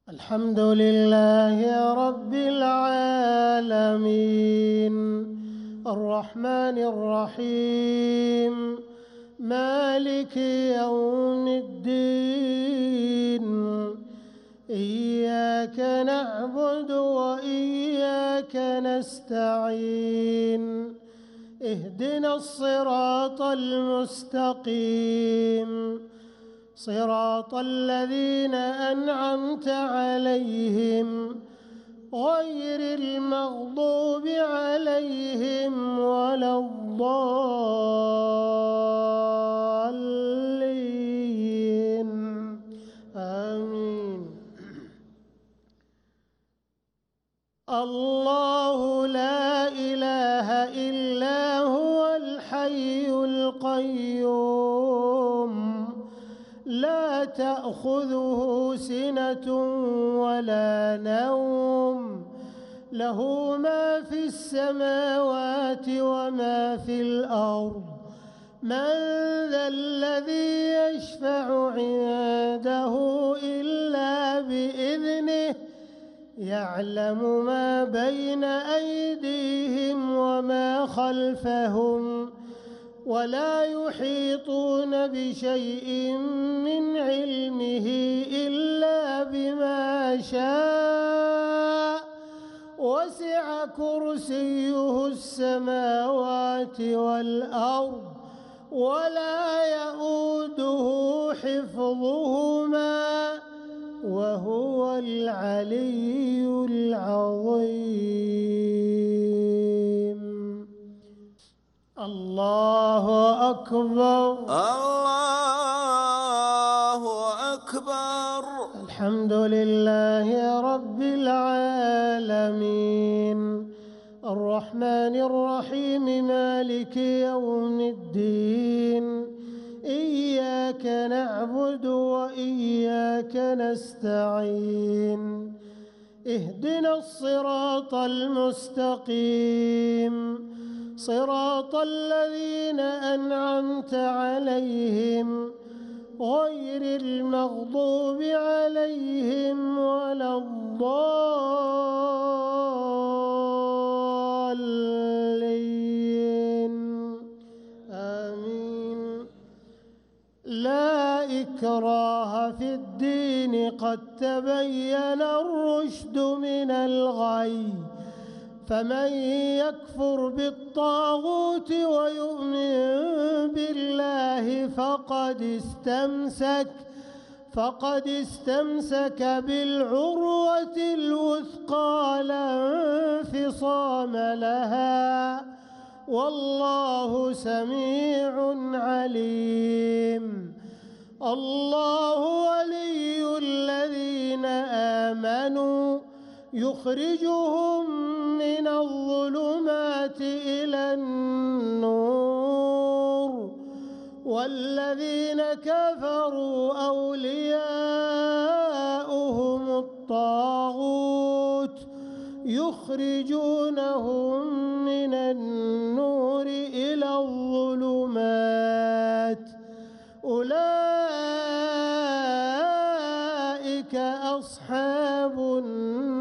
الحمد لله رب العالمين الرحمن الرحيم مالك يوم الدين إياك نعبد وإياك نستعين اهدنا الصراط المستقيم صراط الذين أنعمت عليهم غير المغضوب عليهم ولا الضالين آمين. الله لا إله إلا هو الحي القيوم لا تأخذه سنة ولا نوم له ما في السماوات وما في الأرض من ذا الذي يشفع عنده إلا بإذنه يعلم ما بين أيديهم وما خلفهم ولا يحيطون بشيء من علمه إلا بما شاء وسع كرسيه السماوات والأرض ولا يؤوده حفظهما وهو العلي العظيم. الله أكبر الله أكبر. الحمد لله رب العالمين الرحمن الرحيم مالك يوم الدين إياك نعبد وإياك نستعين اهدنا الصراط المستقيم صراط الذين أنعمت عليهم غير المغضوب عليهم ولا الضالين آمين. لا إكراه في الدين قد تبين الرشد من الغي فمن يكفر بالطاغوت ويؤمن بالله فقد استمسك بالعروة الوثقى لا انفصام لها والله سميع عليم. الله ولي الذين آمنوا يخرجهم من الظلمات إلى النور والذين كفروا أولياؤهم الطاغوت يخرجونهم من النور إلى الظلمات أولئك أصحاب النار